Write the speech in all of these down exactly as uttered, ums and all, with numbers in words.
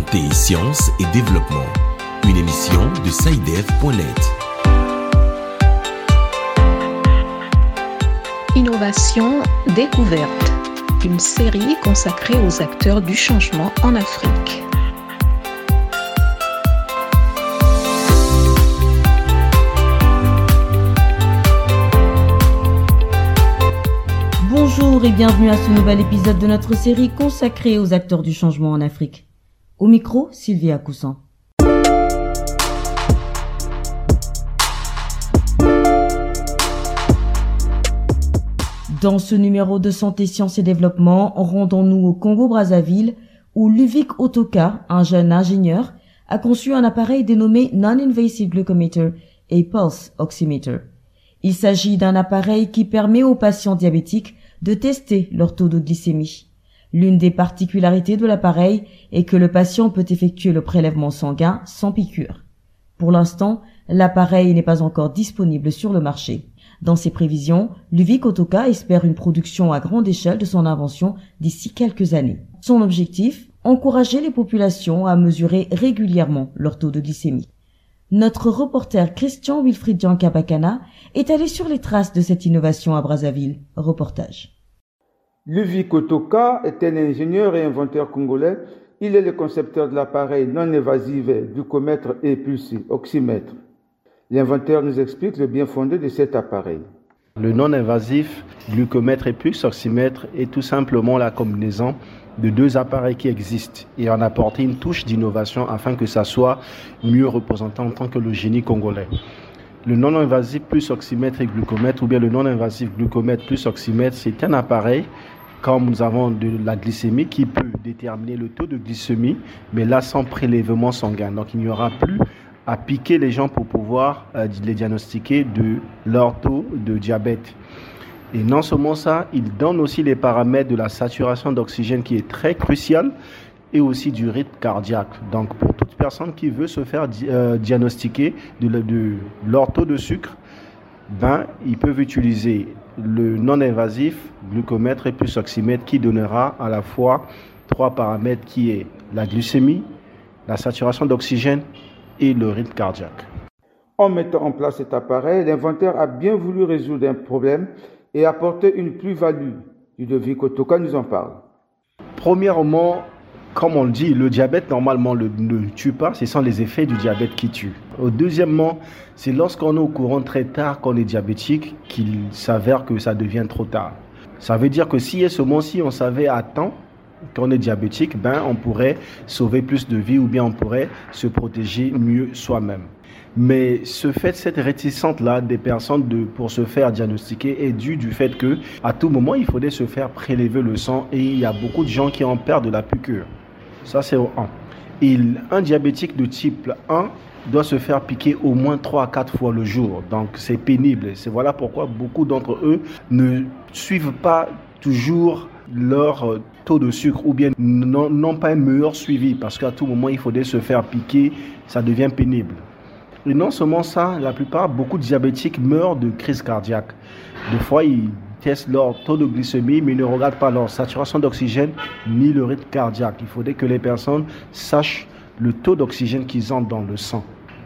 Santé, Sciences et Développement, une émission de SciDev point net. Innovation découverte, une série consacrée aux acteurs du changement en Afrique. Bonjour et bienvenue à ce nouvel épisode de notre série consacrée aux acteurs du changement en Afrique. Au micro, Sylvia Koussan. Dans ce numéro de Santé, Sciences et Développement, rendons-nous au Congo-Brazzaville où Luvic Otoka, un jeune ingénieur, a conçu un appareil dénommé Non-Invasive Glucometer et Pulse Oximeter. Il s'agit d'un appareil qui permet aux patients diabétiques de tester leur taux de glycémie. L'une des particularités de l'appareil est que le patient peut effectuer le prélèvement sanguin sans piqûre. Pour l'instant, l'appareil n'est pas encore disponible sur le marché. Dans ses prévisions, Luvic Otoka espère une production à grande échelle de son invention d'ici quelques années. Son objectif, encourager les populations à mesurer régulièrement leur taux de glycémie. Notre reporter Christian Wilfried Kabakana est allé sur les traces de cette innovation à Brazzaville. Reportage. Luvic Otoka est un ingénieur et inventeur congolais. Il est le concepteur de l'appareil non-invasif glucomètre et pulse oxymètre. L'inventeur nous explique le bien fondé de cet appareil. Le non-invasif glucomètre et pulse oxymètre est tout simplement la combinaison de deux appareils qui existent et en apporter une touche d'innovation afin que ça soit mieux représenté en tant que le génie congolais. Le non-invasif plus oxymètre et glucomètre ou bien le non-invasif glucomètre plus oxymètre, c'est un appareil comme nous avons de la glycémie qui peut déterminer le taux de glycémie, mais là sans prélèvement sanguin. Donc il n'y aura plus à piquer les gens pour pouvoir euh, les diagnostiquer de leur taux de diabète. Et non seulement ça, il donne aussi les paramètres de la saturation d'oxygène qui est très crucial et aussi du rythme cardiaque. Donc pour toute personne qui veut se faire di- euh, diagnostiquer de, de, de leur taux de sucre, ben, ils peuvent utiliser le non-invasif glucomètre et plus oxymètre qui donnera à la fois trois paramètres qui est la glycémie, la saturation d'oxygène et le rythme cardiaque. En mettant en place cet appareil, l'inventeur a bien voulu résoudre un problème et apporter une plus-value. Luvic Otoka nous en parle. Premièrement, comme on le dit, le diabète normalement le, ne tue pas, ce sont les effets du diabète qui tuent. Deuxièmement, c'est lorsqu'on est au courant très tard qu'on est diabétique qu'il s'avère que ça devient trop tard. Ça veut dire que si et seulement si on savait à temps qu'on est diabétique, ben on pourrait sauver plus de vies ou bien on pourrait se protéger mieux soi-même. Mais ce fait, cette réticence-là des personnes de, pour se faire diagnostiquer est due du fait que à tout moment, il faudrait se faire prélever le sang et il y a beaucoup de gens qui en perdent de la piqûre. Ça, c'est au un. Et un diabétique de type un doit se faire piquer au moins trois à quatre fois le jour. Donc, c'est pénible. C'est voilà pourquoi beaucoup d'entre eux ne suivent pas toujours leur taux de sucre ou bien n'ont pas un meilleur suivi parce qu'à tout moment, il faudrait se faire piquer. Ça devient pénible. Et non seulement ça, la plupart, beaucoup de diabétiques meurent de crise cardiaque. Des fois, ils testent leur taux de glycémie, mais ils ne regardent pas leur saturation d'oxygène ni le rythme cardiaque. Il faudrait que les personnes sachent le taux d'oxygène qu'ils ont dans le sang.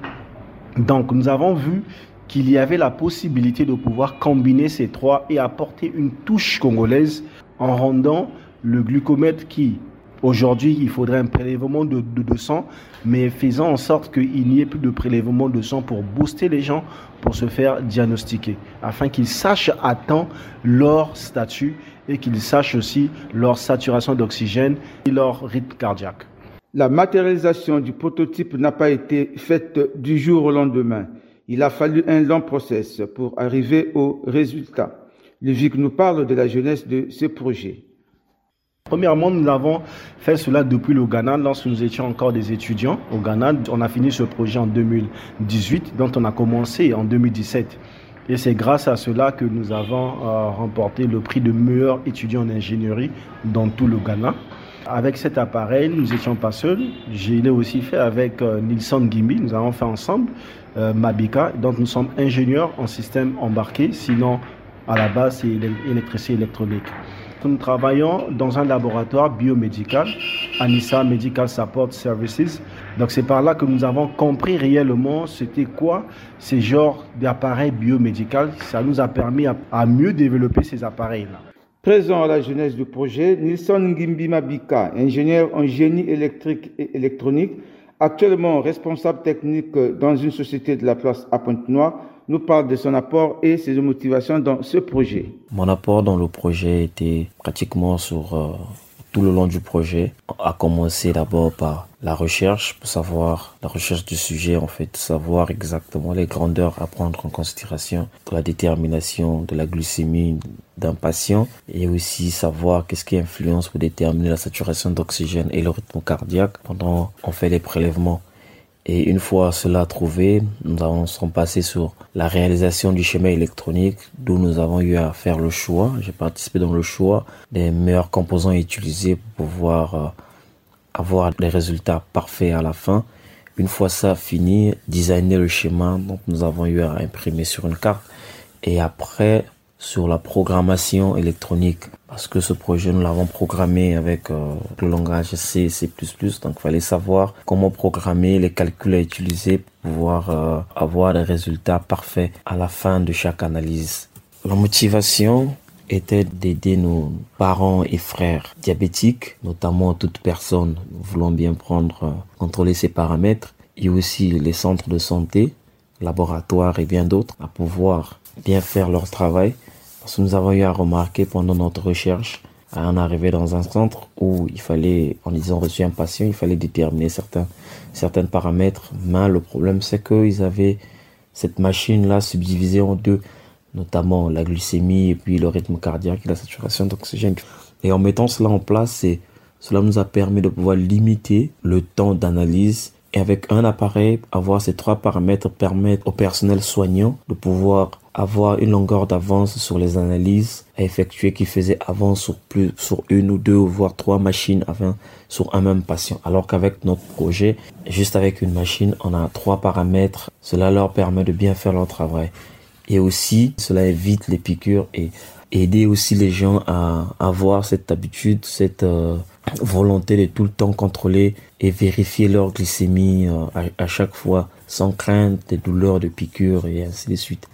Donc, nous avons vu qu'il y avait la possibilité de pouvoir combiner ces trois et apporter une touche congolaise en rendant le glucomètre qui, aujourd'hui, il faudrait un prélèvement de, de, de sang, mais faisant en sorte qu'il n'y ait plus de prélèvement de sang pour booster les gens pour se faire diagnostiquer, afin qu'ils sachent à temps leur statut et qu'ils sachent aussi leur saturation d'oxygène et leur rythme cardiaque. La matérialisation du prototype n'a pas été faite du jour au lendemain. Il a fallu un long process pour arriver au résultat. Luvic nous parle de la jeunesse de ce projet. Premièrement, nous avons fait cela depuis le Ghana, lorsque nous étions encore des étudiants au Ghana. On a fini ce projet en deux mille dix-huit, dont on a commencé en deux mille dix-sept. Et c'est grâce à cela que nous avons euh, remporté le prix de meilleur étudiant en ingénierie dans tout le Ghana. Avec cet appareil, nous n'étions pas seuls. Je l'ai aussi fait avec euh, Nilson Gimbi. Nous avons fait ensemble euh, Mabika. Donc nous sommes ingénieurs en système embarqué, sinon à la base c'est électricité électronique. Nous travaillons dans un laboratoire biomédical, Anissa Medical Support Services. Donc c'est par là que nous avons compris réellement c'était quoi ces genres d'appareils biomédicaux. Ça nous a permis à, à mieux développer ces appareils-là. Présent à la jeunesse du projet, Nilson Ngimbi Mabika, ingénieur en génie électrique et électronique, actuellement responsable technique dans une société de la place à Pointe-Noire, nous parle de son apport et ses motivations dans ce projet. Mon apport dans le projet était pratiquement sur euh, tout le long du projet, a commencé d'abord par la recherche, pour savoir la recherche du sujet, en fait, savoir exactement les grandeurs à prendre en considération pour la détermination de la glycémie d'un patient et aussi savoir qu'est-ce qui influence pour déterminer la saturation d'oxygène et le rythme cardiaque pendant qu'on fait les prélèvements. Et une fois cela trouvé, nous avons sont passés sur la réalisation du schéma électronique, d'où nous avons eu à faire le choix. J'ai participé dans le choix des meilleurs composants utilisés pour pouvoir euh, avoir des résultats parfaits à la fin. Une fois ça fini, designer le schéma, donc nous avons eu à imprimer sur une carte. Et après, sur la programmation électronique, parce que ce projet, nous l'avons programmé avec euh, le langage C, C plus plus, donc il fallait savoir comment programmer les calculs à utiliser pour pouvoir euh, avoir des résultats parfaits à la fin de chaque analyse. La motivation était d'aider nos parents et frères diabétiques, notamment toute personne voulant bien prendre, euh, contrôler ses paramètres, et aussi les centres de santé, laboratoires et bien d'autres, à pouvoir bien faire leur travail. Parce que nous avons eu à remarquer pendant notre recherche, à en arriver dans un centre où il fallait, en disant reçu un patient, il fallait déterminer certains, certains paramètres. Mais le problème, c'est qu'ils avaient cette machine-là subdivisée en deux, notamment la glycémie et puis le rythme cardiaque et la saturation d'oxygène. Et en mettant cela en place, c'est, cela nous a permis de pouvoir limiter le temps d'analyse. Et avec un appareil, avoir ces trois paramètres permettent au personnel soignant de pouvoir avoir une longueur d'avance sur les analyses à effectuer qu'ils faisaient avant sur plus, sur une ou deux, voire trois machines avant sur un même patient. Alors qu'avec notre projet, juste avec une machine, on a trois paramètres. Cela leur permet de bien faire leur travail. Et aussi, cela évite les piqûres et aider aussi les gens à avoir cette habitude, cette euh, volonté de tout le temps contrôler et vérifier leur glycémie euh, à, à chaque fois, sans crainte des douleurs de piqûres et ainsi de suite.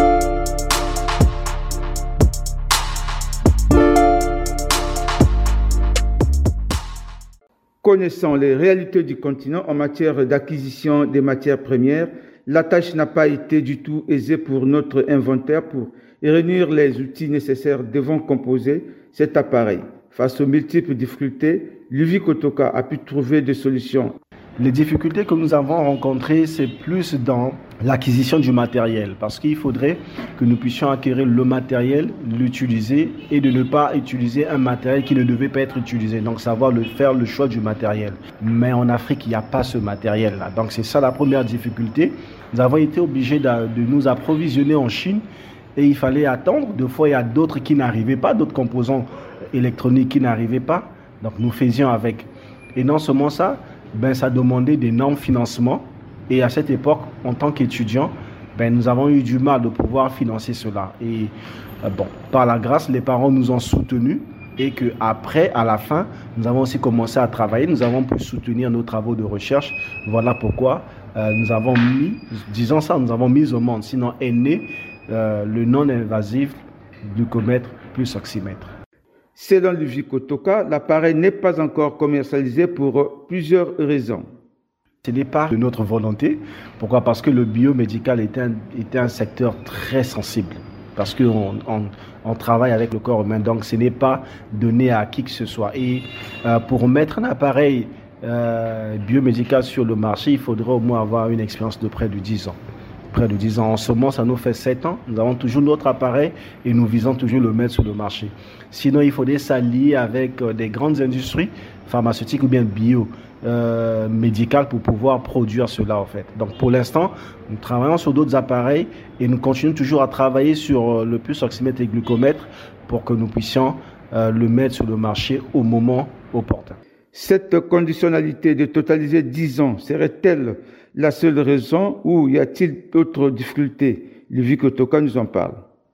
Connaissant les réalités du continent en matière d'acquisition des matières premières, la tâche n'a pas été du tout aisée pour notre inventeur pour réunir les outils nécessaires devant composer cet appareil. Face aux multiples difficultés, Ludovic Otoka a pu trouver des solutions. Les difficultés que nous avons rencontrées, c'est plus dans l'acquisition du matériel, parce qu'il faudrait que nous puissions acquérir le matériel, l'utiliser et de ne pas utiliser un matériel qui ne devait pas être utilisé. Donc savoir le, faire le choix du matériel. Mais en Afrique, il n'y a pas ce matériel-là. Donc c'est ça la première difficulté. Nous avons été obligés de, de nous approvisionner en Chine et il fallait attendre. Deux fois, il y a d'autres qui n'arrivaient pas, d'autres composants électroniques qui n'arrivaient pas. Donc nous faisions avec. Et non seulement ça, ben, ça demandait d'énormes financements. Et à cette époque, en tant qu'étudiants, ben, nous avons eu du mal de pouvoir financer cela. Et euh, bon, par la grâce, les parents nous ont soutenus. Et qu'après, à la fin, nous avons aussi commencé à travailler. Nous avons pu soutenir nos travaux de recherche. Voilà pourquoi euh, nous avons mis, disons ça, nous avons mis au monde, sinon est né euh, le non-invasif glucomètre plus oxymètre. Selon Ludovic Otoka, l'appareil n'est pas encore commercialisé pour plusieurs raisons. Ce n'est pas de notre volonté. Pourquoi? Parce que le biomédical est un, est un secteur très sensible. Parce qu'on on, on travaille avec le corps humain, donc ce n'est pas donné à qui que ce soit. Et euh, pour mettre un appareil euh, biomédical sur le marché, il faudrait au moins avoir une expérience de près de dix ans. Près de dix ans. En ce moment, ça nous fait sept ans. Nous avons toujours notre appareil et nous visons toujours le mettre sur le marché. Sinon, il faudrait s'allier avec euh, des grandes industries pharmaceutiques ou bien bio. Euh, médicales pour pouvoir produire cela en fait. Donc pour l'instant, nous travaillons sur d'autres appareils et nous continuons toujours à travailler sur euh, le pulse oxymètre et glucomètre pour que nous puissions euh, le mettre sur le marché au moment opportun. Cette conditionnalité de totaliser dix ans serait-elle la seule raison ou y a-t-il d'autres difficultés? Ludovic Otoka nous en parle.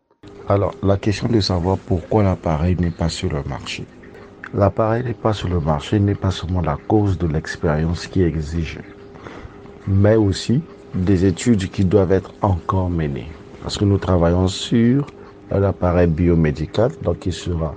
Alors, la question de savoir pourquoi l'appareil n'est pas sur le marché. L'appareil n'est pas sur le marché n'est pas seulement la cause de l'expérience qui est exigée, mais aussi des études qui doivent être encore menées. Parce que nous travaillons sur un appareil biomédical, donc qui sera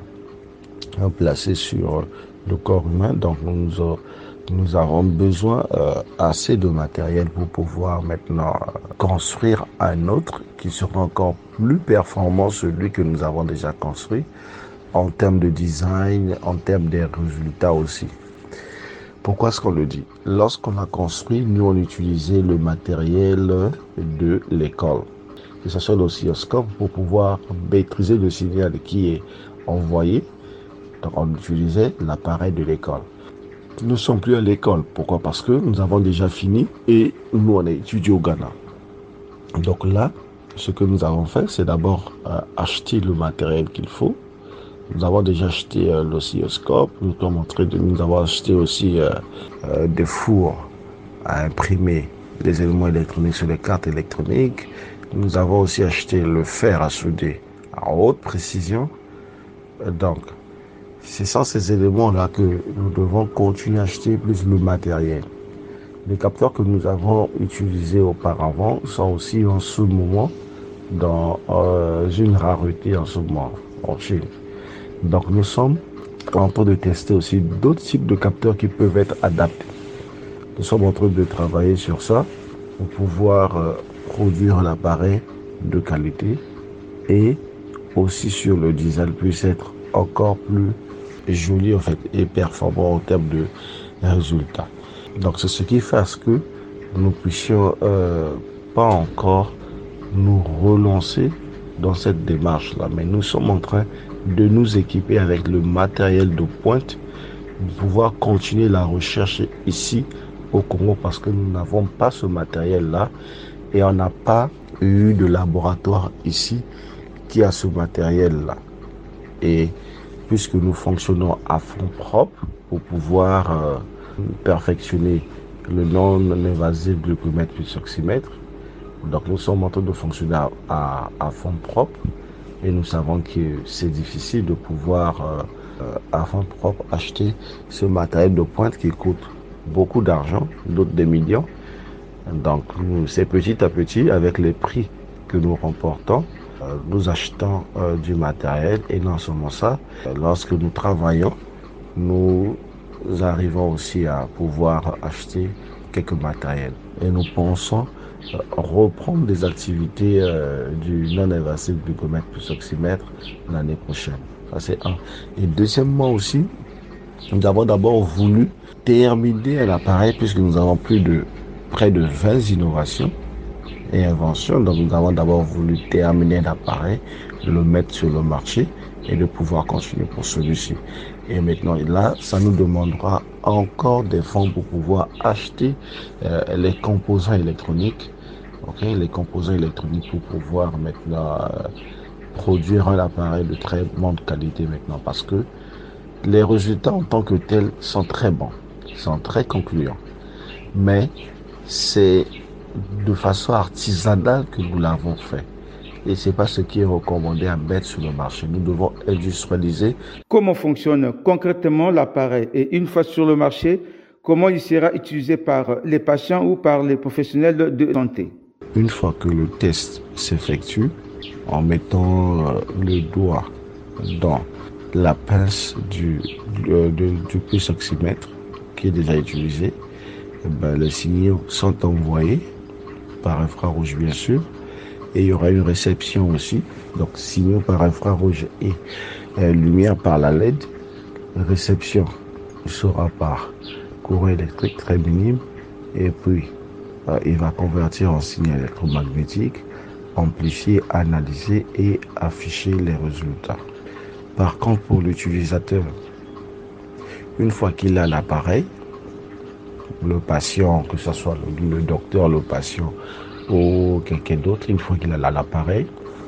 placé sur le corps humain. Donc nous, nous avons besoin euh, assez de matériel pour pouvoir maintenant construire un autre qui sera encore plus performant que celui que nous avons déjà construit en termes de design, en termes des résultats aussi. Pourquoi est-ce qu'on le dit? Lorsqu'on a construit, nous on utilisait le matériel de l'école, que ce soit l'oscilloscope pour pouvoir maîtriser le signal qui est envoyé. Donc on utilisait l'appareil de l'école. Nous ne sommes plus à l'école. Pourquoi? Parce que nous avons déjà fini et nous on a étudié au Ghana. Donc là, ce que nous avons fait, c'est d'abord euh, acheter le matériel qu'il faut. Nous avons déjà acheté euh, l'oscilloscope. Nous sommes en train de, nous avons acheté aussi euh, euh, des fours à imprimer les éléments électroniques sur les cartes électroniques. Nous avons aussi acheté le fer à souder à haute précision. Donc, c'est sans ces éléments-là que nous devons continuer à acheter plus le matériel. Les capteurs que nous avons utilisés auparavant sont aussi en ce moment dans euh, une rareté en ce moment en Chine. Donc nous sommes en train de tester aussi d'autres types de capteurs qui peuvent être adaptés. Nous sommes en train de travailler sur ça pour pouvoir euh, produire l'appareil de qualité et aussi sur le design puisse être encore plus joli en fait et performant en termes de résultats. Donc c'est ce qui fait à ce que nous puissions euh, pas encore nous relancer dans cette démarche là, mais nous sommes en train de nous équiper avec le matériel de pointe pour pouvoir continuer la recherche ici au Congo parce que nous n'avons pas ce matériel là et on n'a pas eu de laboratoire ici qui a ce matériel là. Et puisque nous fonctionnons à fond propre pour pouvoir euh, perfectionner le non-invasif glucomètre plus oxymètre, donc nous sommes en train de fonctionner à, à, à fond propre et nous savons que c'est difficile de pouvoir euh, à fond propre acheter ce matériel de pointe qui coûte beaucoup d'argent, d'autres des millions. Donc c'est petit à petit avec les prix que nous remportons, euh, nous achetons euh, du matériel et non seulement ça, lorsque nous travaillons, nous arrivons aussi à pouvoir acheter quelques matériels et nous pensons euh, reprendre des activités euh, du non-invasif glucomètre plus oxymètre l'année prochaine. Ça c'est un. Et deuxièmement aussi, nous avons d'abord voulu terminer l'appareil puisque nous avons plus de près de vingt innovations et inventions. Donc nous avons d'abord voulu terminer l'appareil, le mettre sur le marché et de pouvoir continuer pour celui-ci. Et maintenant là, ça nous demandera encore des fonds pour pouvoir acheter euh, les composants électroniques, ok, les composants électroniques pour pouvoir maintenant euh, produire un appareil de très bonne qualité maintenant parce que les résultats en tant que tels sont très bons, sont très concluants. Mais c'est de façon artisanale que nous l'avons fait. Et c'est pas ce qui est recommandé à mettre sur le marché. Nous devons industrialiser. Comment fonctionne concrètement l'appareil et une fois sur le marché, comment il sera utilisé par les patients ou par les professionnels de santé? Une fois que le test s'effectue, en mettant le doigt dans la pince du, du, du, du plus oxymètre qui est déjà utilisé, ben, les signaux sont envoyés par infrarouge bien sûr et il y aura une réception aussi, donc signaux par infrarouge et euh, lumière par la L E D. Réception sera par courant électrique très minime et puis euh, il va convertir en signal électromagnétique, amplifier, analyser et afficher les résultats. Par contre, pour l'utilisateur, une fois qu'il a l'appareil, le patient, que ce soit le, le docteur, le patient ou quelqu'un d'autre, une fois qu'il a l'appareil,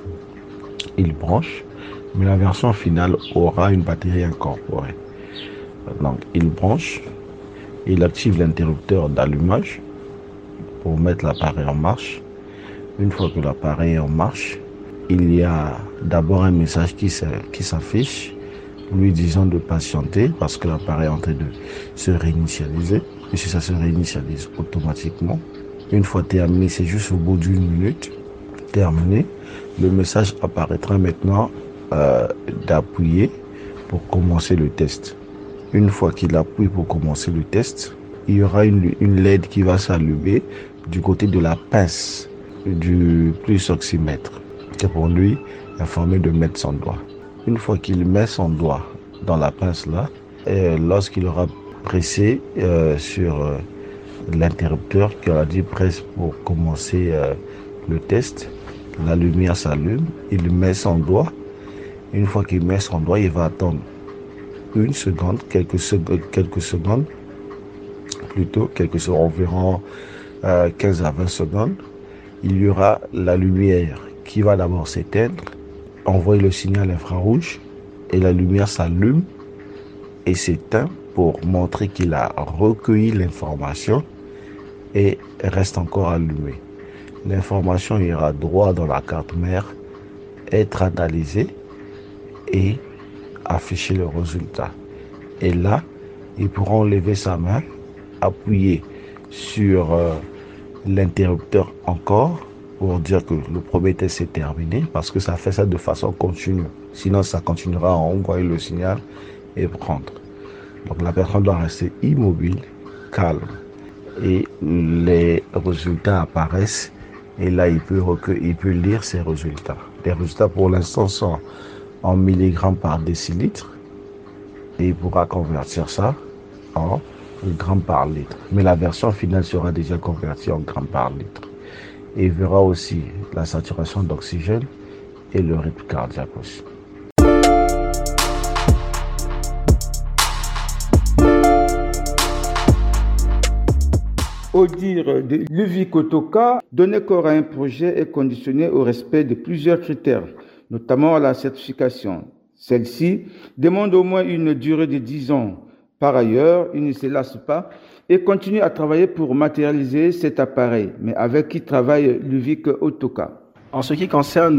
il branche, mais la version finale aura une batterie incorporée. Donc, il branche, il active l'interrupteur d'allumage pour mettre l'appareil en marche. Une fois que l'appareil est en marche, il y a d'abord un message qui s'affiche, lui disant de patienter parce que l'appareil est en train de se réinitialiser. Et si ça se réinitialise automatiquement, une fois terminé, c'est juste au bout d'une minute, terminé, le message apparaîtra maintenant euh, d'appuyer pour commencer le test. Une fois qu'il appuie pour commencer le test, il y aura une, une L E D qui va s'allumer du côté de la pince du plus oxymètre, qui est pour lui informé de mettre son doigt. Une fois qu'il met son doigt dans la pince là, et lorsqu'il aura pressé euh, sur euh, l'interrupteur qui aura dit presse pour commencer euh, le test, la lumière s'allume, il met son doigt. Une fois qu'il met son doigt, il va attendre une seconde, quelques secondes, quelques secondes, plutôt quelques secondes, environ euh, quinze à vingt secondes. Il y aura la lumière qui va d'abord s'éteindre, envoyer le signal infrarouge et la lumière s'allume et s'éteint pour montrer qu'il a recueilli l'information et reste encore allumé. L'information ira droit dans la carte mère, être analysée et afficher le résultat. Et là, ils pourront lever sa main, appuyer sur euh, l'interrupteur encore pour dire que le premier test est terminé parce que ça fait ça de façon continue. Sinon, ça continuera à envoyer le signal et prendre. Donc la personne doit rester immobile, calme et les résultats apparaissent et là il peut, recueillir, il peut lire ses résultats. Les résultats pour l'instant sont en milligrammes par décilitre et il pourra convertir ça en grammes par litre. Mais la version finale sera déjà convertie en grammes par litre. Et il verra aussi la saturation d'oxygène et le rythme cardiaque aussi. Au dire de Ludovic Otoka, donner corps à un projet est conditionné au respect de plusieurs critères, notamment à la certification. Celle-ci demande au moins une durée de dix ans. Par ailleurs, il ne se lasse pas et continue à travailler pour matérialiser cet appareil. Mais avec qui travaille Ludovic Otoka? En ce qui concerne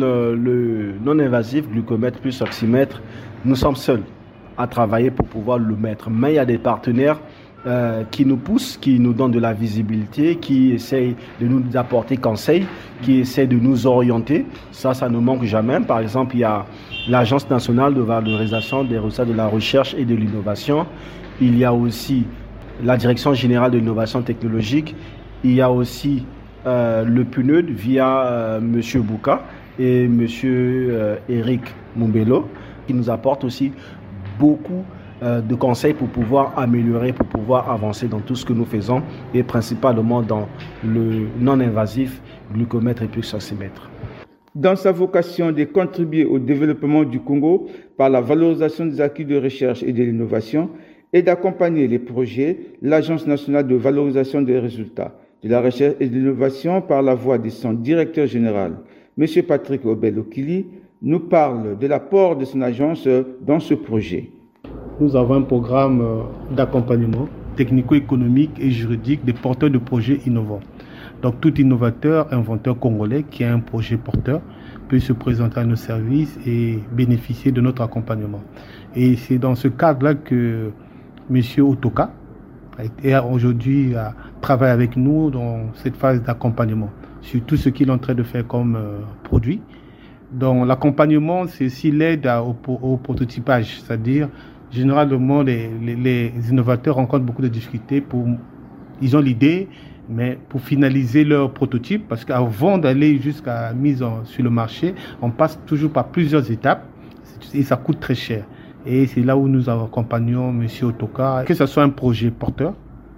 le non-invasif glucomètre plus oxymètre, nous sommes seuls à travailler pour pouvoir le mettre. Mais il y a des partenaires Euh, qui nous poussent, qui nous donnent de la visibilité, qui essayent de nous apporter conseil, qui essayent de nous orienter. Ça, ça ne manque jamais. Par exemple, il y a l'Agence nationale de valorisation des résultats de la recherche et de l'innovation. Il y a aussi la Direction générale de l'innovation technologique. Il y a aussi euh, le P N U D via euh, M. Bouka et M. Euh, Eric Mumbelo, qui nous apportent aussi beaucoup de conseils pour pouvoir améliorer, pour pouvoir avancer dans tout ce que nous faisons et principalement dans le non-invasif glucomètre et plus oxymètre. Dans sa vocation de contribuer au développement du Congo par la valorisation des acquis de recherche et de l'innovation et d'accompagner les projets, l'Agence nationale de valorisation des résultats de la recherche et de l'innovation par la voix de son directeur général, M. Patrick Obel-Okili, nous parle de l'apport de son agence dans ce projet. Nous avons un programme d'accompagnement technico-économique et juridique des porteurs de projets innovants. Donc tout innovateur, inventeur congolais qui a un projet porteur peut se présenter à nos services et bénéficier de notre accompagnement. Et c'est dans ce cadre-là que M. Otoka est aujourd'hui à travailler avec nous dans cette phase d'accompagnement sur tout ce qu'il est en train de faire comme euh, produit. Donc l'accompagnement, c'est aussi l'aide au, au prototypage, c'est-à-dire généralement, les, les, les innovateurs rencontrent beaucoup de difficultés. Pour, ils ont l'idée, mais pour finaliser leur prototype, parce qu'avant d'aller jusqu'à la mise en, sur le marché, on passe toujours par plusieurs étapes et ça coûte très cher. Et c'est là où nous accompagnons M. Otoka, que ce soit un projet porteur,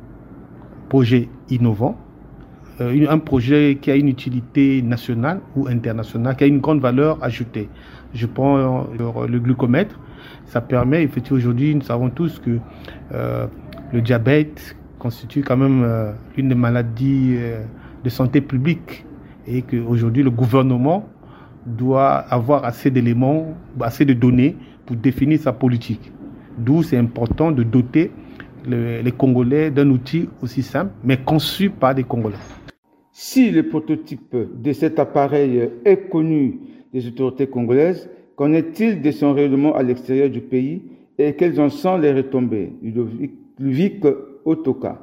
projet innovant, euh, un projet qui a une utilité nationale ou internationale, qui a une grande valeur ajoutée. Je prends euh, le glucomètre. Ça permet, effectivement, aujourd'hui, nous savons tous que euh, le diabète constitue quand même euh, une des maladies euh, de santé publique et qu'aujourd'hui, le gouvernement doit avoir assez d'éléments, assez de données pour définir sa politique. D'où c'est important de doter le, les Congolais d'un outil aussi simple, mais conçu par des Congolais. Si le prototype de cet appareil est connu, des autorités congolaises. Qu'en est-il de son rayonnement à l'extérieur du pays et quelles en sont les retombées? Ludovic Otoka.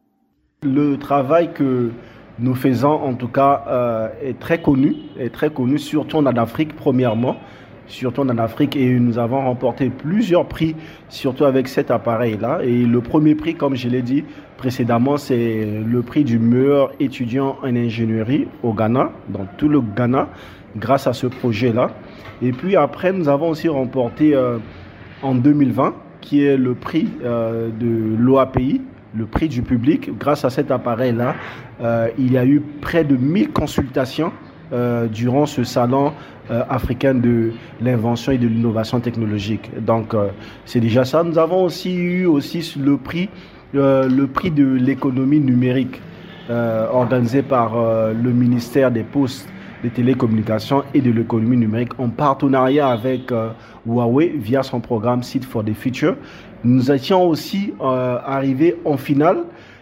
Le travail que nous faisons, en tout cas, euh, est très connu, est très connu, surtout en Afrique, premièrement, surtout en Afrique, et nous avons remporté plusieurs prix, surtout avec cet appareil-là. Et le premier prix, comme je l'ai dit précédemment, c'est le prix du meilleur étudiant en ingénierie au Ghana, dans tout le Ghana, grâce à ce projet-là. Et puis après, nous avons aussi remporté euh, en deux mille vingt, qui est le prix euh, de l'O A P I, le prix du public. Grâce à cet appareil-là, euh, il y a eu près de mille consultations euh, durant ce salon euh, africain de l'invention et de l'innovation technologique. Donc, euh, c'est déjà ça. Nous avons aussi eu aussi le prix, euh, le prix de l'économie numérique, euh, organisé par euh, le ministère des Postes, des télécommunications et de l'économie numérique en partenariat avec euh, Huawei via son programme Seed for the Future. Nous étions aussi euh, arrivés en finale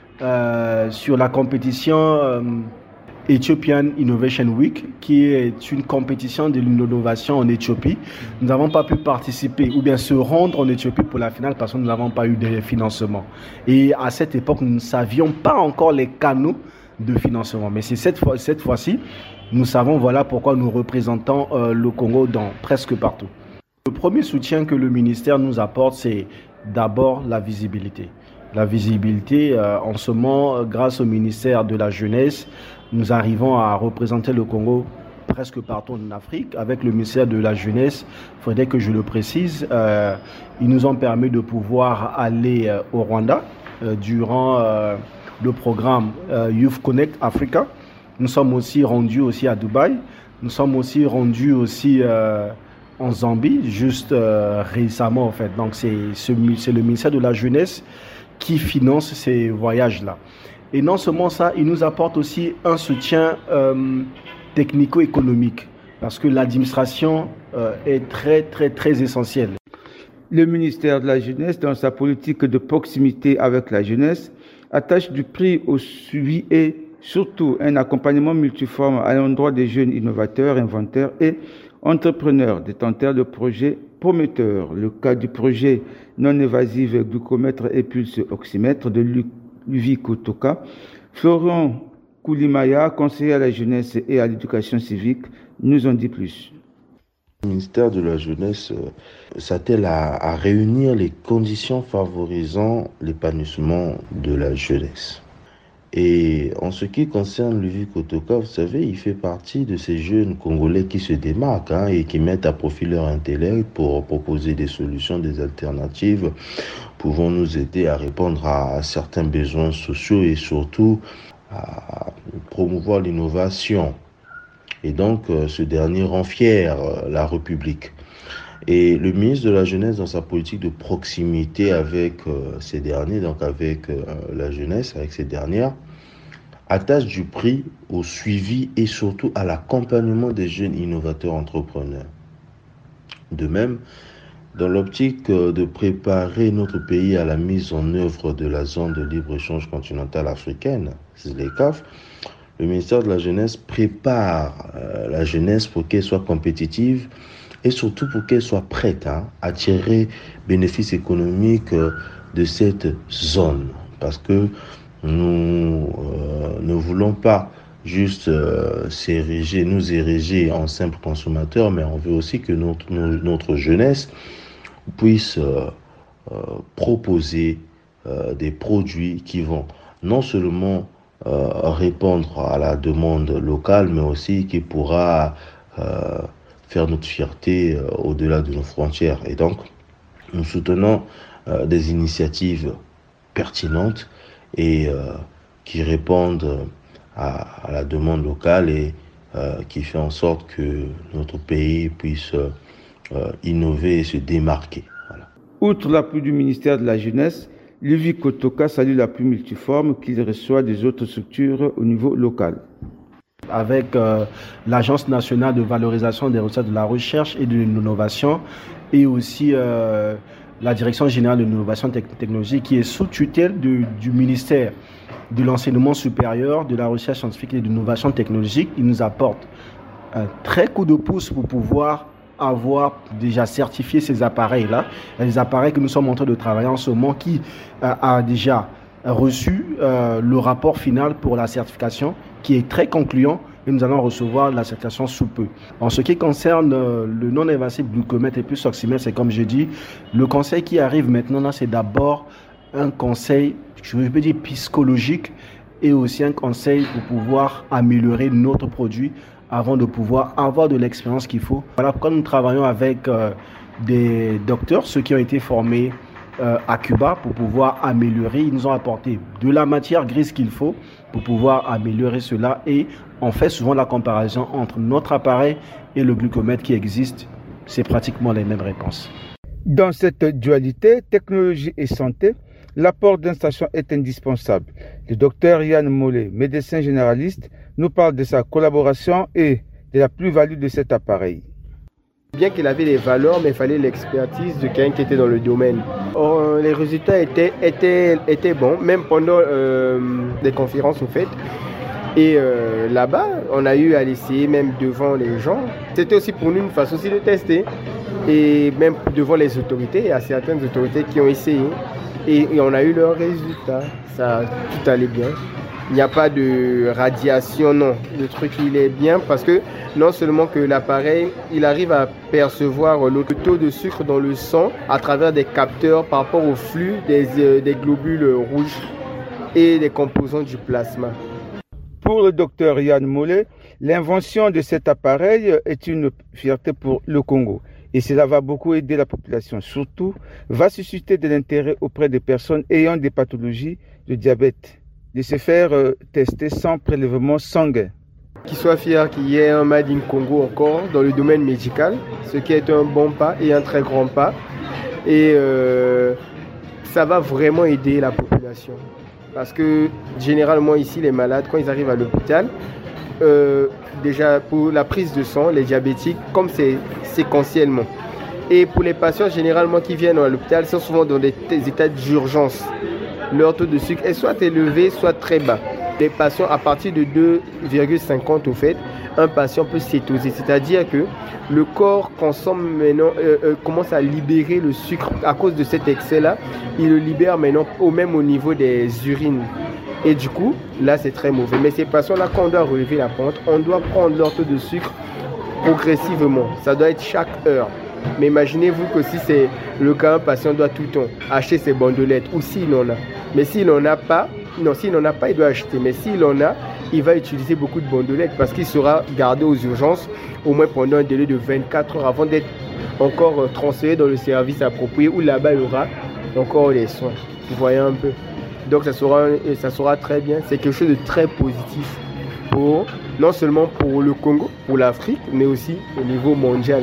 euh, sur la compétition euh, Ethiopian Innovation Week, qui est une compétition de l'innovation en Éthiopie. Nous n'avons pas pu participer ou bien se rendre en Éthiopie pour la finale parce que nous n'avons pas eu de financement. Et à cette époque, nous ne savions pas encore les canaux de financement. Mais c'est cette fois, cette fois-ci, nous savons voilà pourquoi nous représentons euh, le Congo dans presque partout. Le premier soutien que le ministère nous apporte, c'est d'abord la visibilité. La visibilité, euh, en ce moment, grâce au ministère de la Jeunesse, nous arrivons à représenter le Congo presque partout en Afrique. Avec le ministère de la Jeunesse, il faudrait que je le précise, euh, ils nous ont permis de pouvoir aller euh, au Rwanda euh, durant euh, le programme euh, Youth Connect Africa. Nous sommes aussi rendus aussi à Dubaï. Nous sommes aussi rendus aussi euh, en Zambie, juste euh, récemment en fait. Donc c'est, c'est le ministère de la Jeunesse qui finance ces voyages-là. Et non seulement ça, il nous apporte aussi un soutien euh, technico-économique, parce que l'administration euh, est très très très essentielle. Le ministère de la Jeunesse, dans sa politique de proximité avec la jeunesse, attache du prix au suivi et surtout un accompagnement multiforme à l'endroit des jeunes innovateurs, inventeurs et entrepreneurs, détenteurs de projets prometteurs. Le cas du projet non évasif glucomètre et pulse oxymètre de Ludovic Otoka. Florent Koulimaya, conseiller à la jeunesse et à l'éducation civique, nous en dit plus. Le ministère de la Jeunesse s'attelle à, à réunir les conditions favorisant l'épanouissement de la jeunesse. Et en ce qui concerne Ludovic Otoka, vous savez, il fait partie de ces jeunes Congolais qui se démarquent hein, et qui mettent à profit leur intellect pour proposer des solutions, des alternatives pouvant nous aider à répondre à, à certains besoins sociaux et surtout à promouvoir l'innovation. Et donc, euh, ce dernier rend fier euh, la République. Et le ministre de la Jeunesse, dans sa politique de proximité avec euh, ces derniers, donc avec euh, la jeunesse, avec ces dernières, attache du prix au suivi et surtout à l'accompagnement des jeunes innovateurs entrepreneurs. De même, dans l'optique de préparer notre pays à la mise en œuvre de la zone de libre-échange continentale africaine, ZLECAf, le ministère de la Jeunesse prépare euh, la jeunesse pour qu'elle soit compétitive et surtout pour qu'elle soit prête hein, à tirer bénéfices économiques euh, de cette zone. Parce que nous euh, ne voulons pas juste euh, s'ériger, nous ériger en simples consommateurs, mais on veut aussi que notre, notre jeunesse puisse euh, euh, proposer euh, des produits qui vont non seulement euh, répondre à la demande locale, mais aussi qui pourra euh, faire notre fierté euh, au-delà de nos frontières. Et donc, nous soutenons euh, des initiatives pertinentes et euh, qui répondent à, à la demande locale et euh, qui fait en sorte que notre pays puisse euh, innover et se démarquer. Voilà. Outre l'appui du ministère de la Jeunesse, Ludovic Otoka salue l'appui multiforme qu'il reçoit des autres structures au niveau local. Avec euh, l'Agence nationale de valorisation des recettes de la recherche et de l'innovation et aussi euh, la Direction générale de l'innovation et technologie qui est sous tutelle de, du ministère de l'enseignement supérieur, de la recherche scientifique et de l'innovation technologique. Il nous apporte un très coup de pouce pour pouvoir avoir déjà certifié ces appareils-là. Il y a des appareils que nous sommes en train de travailler en ce moment qui euh, a déjà reçu euh, le rapport final pour la certification qui est très concluant et nous allons recevoir la certification sous peu. En ce qui concerne euh, le non-invasif glucomètre et plus oxymètre, c'est comme je dis, le conseil qui arrive maintenant là, c'est d'abord un conseil, je peux dire psychologique et aussi un conseil pour pouvoir améliorer notre produit avant de pouvoir avoir de l'expérience qu'il faut. Voilà pourquoi nous travaillons avec euh, des docteurs, ceux qui ont été formés euh, à Cuba pour pouvoir améliorer. Ils nous ont apporté de la matière grise qu'il faut pour pouvoir améliorer cela et on fait souvent la comparaison entre notre appareil et le glucomètre qui existe. C'est pratiquement les mêmes réponses. Dans cette dualité, technologie et santé, l'apport d'une station est indispensable. Le docteur Yann Mollet, médecin généraliste, nous parle de sa collaboration et de la plus-value de cet appareil. Bien qu'il avait des valeurs, mais il fallait l'expertise de quelqu'un qui était dans le domaine. Or, les résultats étaient, étaient, étaient bons, même pendant euh, des conférences au fait. Et euh, là-bas, on a eu à l'essayer même devant les gens. C'était aussi pour nous une façon aussi de tester. Et même devant les autorités, il y a certaines autorités qui ont essayé. Et, et on a eu leurs résultats. Ça, tout allait bien. Il n'y a pas de radiation, non. Le truc, il est bien parce que non seulement que l'appareil, il arrive à percevoir le taux de sucre dans le sang à travers des capteurs par rapport au flux des, euh, des globules rouges et des composants du plasma. Pour le docteur Yann Mollet, l'invention de cet appareil est une fierté pour le Congo. Et cela va beaucoup aider la population. Surtout, va susciter de l'intérêt auprès des personnes ayant des pathologies de diabète, de se faire euh, tester sans prélèvement sanguin. Qu'il soit fier qu'il y ait un Made in Congo encore dans le domaine médical, ce qui est un bon pas et un très grand pas. Et euh, ça va vraiment aider la population. Parce que généralement ici, les malades, quand ils arrivent à l'hôpital, euh, déjà pour la prise de sang, les diabétiques, comme c'est séquentiellement. Et pour les patients généralement qui viennent à l'hôpital, ils sont souvent dans des, des états d'urgence. Leur taux de sucre est soit élevé, soit très bas. Les patients, à partir de deux virgule cinquante au fait, un patient peut cétoser. C'est-à-dire que le corps consomme maintenant, euh, euh, commence à libérer le sucre à cause de cet excès-là. Il le libère maintenant au même au niveau des urines. Et du coup, là, c'est très mauvais. Mais ces patients-là, quand on doit relever la pente, on doit prendre leur taux de sucre progressivement. Ça doit être chaque heure. Mais imaginez-vous que si c'est le cas, un patient doit tout le temps acheter ses bandelettes ou s'il en a. Mais s'il n'en a pas, non, s'il n'en a pas, il doit acheter. Mais s'il en a, il va utiliser beaucoup de bandelettes parce qu'il sera gardé aux urgences au moins pendant un délai de vingt-quatre heures avant d'être encore transféré dans le service approprié où là-bas il aura encore les soins. Vous voyez un peu. Donc ça sera, ça sera très bien. C'est quelque chose de très positif pour, non seulement pour le Congo, pour l'Afrique, mais aussi au niveau mondial.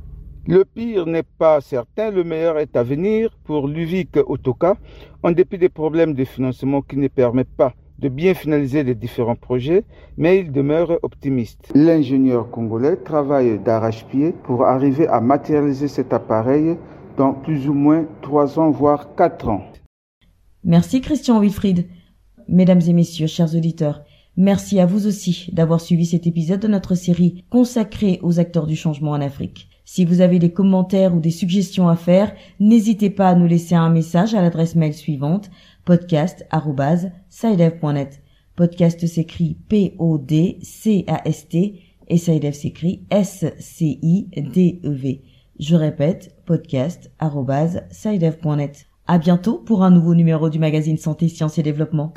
Le pire n'est pas certain, le meilleur est à venir pour Luvic Otoka, en dépit des problèmes de financement qui ne permettent pas de bien finaliser les différents projets, mais il demeure optimiste. L'ingénieur congolais travaille d'arrache-pied pour arriver à matérialiser cet appareil dans plus ou moins trois ans, voire quatre ans. Merci Christian Wilfried. Mesdames et messieurs, chers auditeurs, merci à vous aussi d'avoir suivi cet épisode de notre série consacrée aux acteurs du changement en Afrique. Si vous avez des commentaires ou des suggestions à faire, n'hésitez pas à nous laisser un message à l'adresse mail suivante, podcast arobase saidev point net. Podcast s'écrit P O D C A S T et Saidev s'écrit S C I D E V. Je répète, podcast arobase saidev point net. À bientôt pour un nouveau numéro du magazine Santé, Sciences et Développement.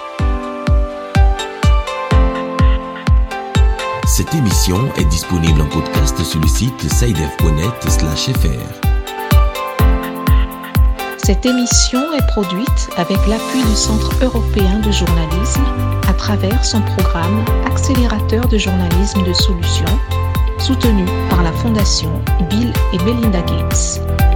Cette émission est disponible en podcast sur le site saidev point net slash f r. Cette émission est produite avec l'appui du Centre européen de journalisme à travers son programme Accélérateur de journalisme de solutions, soutenu par la Fondation Bill et Melinda Gates.